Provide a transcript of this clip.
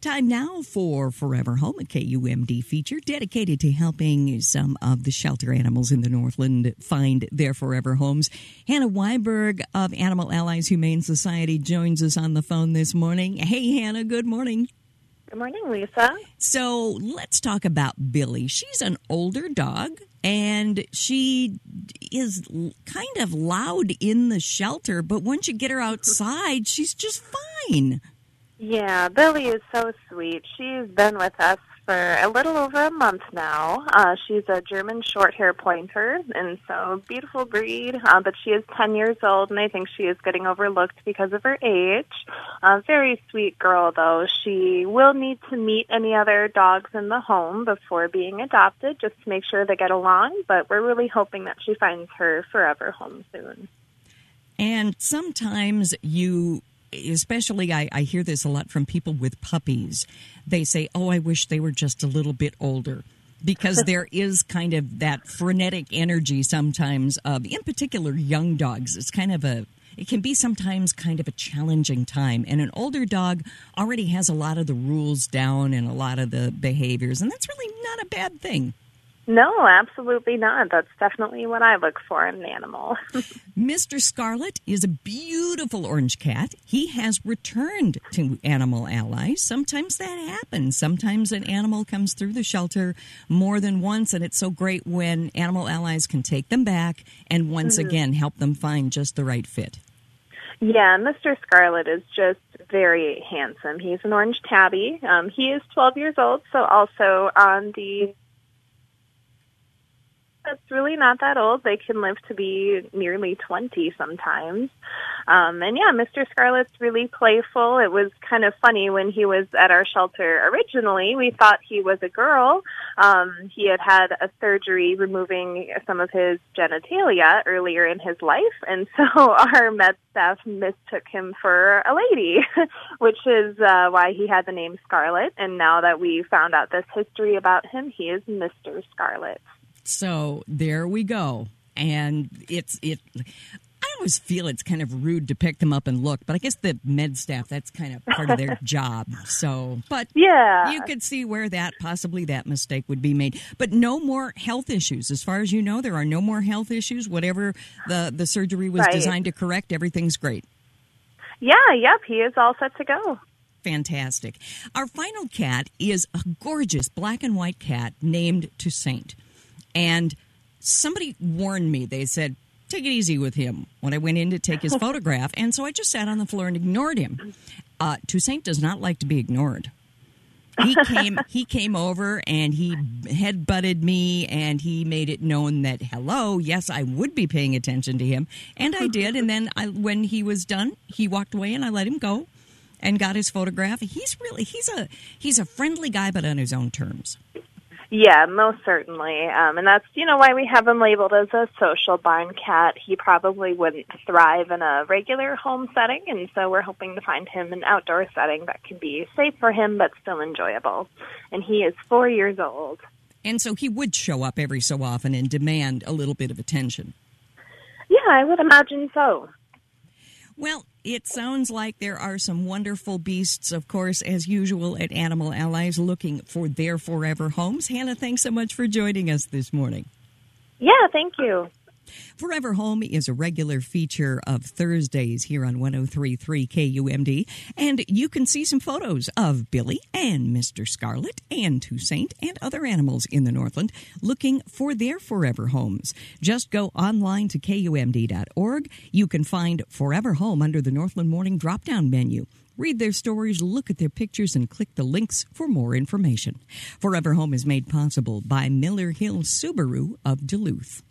time now for Forever Home, a KUMD feature dedicated to helping some of the shelter animals in the Northland find their forever homes. Hannah Weiberg of Animal Allies Humane Society joins us on the phone this morning. Hey, Hannah, good morning. Good morning, Lisa. So let's talk about Billy. She's an older dog, and she is kind of loud in the shelter, but once you get her outside, she's just fine. Yeah, Billy is so sweet. She's been with us for a little over a month now. She's a German short-hair pointer, and so beautiful breed, but she is 10 years old, and I think she is getting overlooked because of her age. Very sweet girl, though. She will need to meet any other dogs in the home before being adopted, just to make sure they get along, but we're really hoping that she finds her forever home soon. And sometimes especially I hear this a lot from people with puppies. They say, oh, I wish they were just a little bit older, because there is kind of that frenetic energy sometimes of, in particular, young dogs. It can be sometimes kind of a challenging time. And an older dog already has a lot of the rules down and a lot of the behaviors, and that's really not a bad thing. No, absolutely not. That's definitely what I look for in an animal. Mr. Scarlet is a beautiful orange cat. He has returned to Animal Allies. Sometimes that happens. Sometimes an animal comes through the shelter more than once, and it's so great when Animal Allies can take them back and once again help them find just the right fit. Yeah, Mr. Scarlet is just very handsome. He's an orange tabby. He is 12 years old, so also on the... It's really not that old. They can live to be nearly 20 sometimes. And yeah, Mr. Scarlet's really playful. It was kind of funny when he was at our shelter originally. We thought he was a girl. He had a surgery removing some of his genitalia earlier in his life. And so our med staff mistook him for a lady, which is why he had the name Scarlet. And now that we found out this history about him, he is Mr. Scarlet. So there we go. And I always feel it's kind of rude to pick them up and look, but I guess the med staff, that's kind of part of their job. So, but yeah, you could see where that mistake would be made. But no more health issues. As far as you know, there are no more health issues. Whatever the surgery was designed to correct, everything's great. Yeah, yep, he is all set to go. Fantastic. Our final cat is a gorgeous black and white cat named Toussaint. And somebody warned me. They said, take it easy with him, when I went in to take his photograph. And so I just sat on the floor and ignored him. Toussaint does not like to be ignored. He came over and he head-butted me, and he made it known that, hello, yes, I would be paying attention to him. And I did. And then when he was done, he walked away and I let him go and got his photograph. He's a friendly guy, but on his own terms. Yeah, most certainly. And that's, why we have him labeled as a social barn cat. He probably wouldn't thrive in a regular home setting, and so we're hoping to find him an outdoor setting that can be safe for him but still enjoyable. And he is 4 years old. And so he would show up every so often and demand a little bit of attention. Yeah, I would imagine so. Well, it sounds like there are some wonderful beasts, of course, as usual at Animal Allies, looking for their forever homes. Hannah, thanks so much for joining us this morning. Yeah, thank you. Forever Home is a regular feature of Thursdays here on 103.3 KUMD, and you can see some photos of Billy and Mr. Scarlet and Toussaint and other animals in the Northland looking for their forever homes. Just go online to KUMD.org. You can find Forever Home under the Northland Morning drop-down menu. Read their stories, look at their pictures, and click the links for more information. Forever Home is made possible by Miller Hill Subaru of Duluth.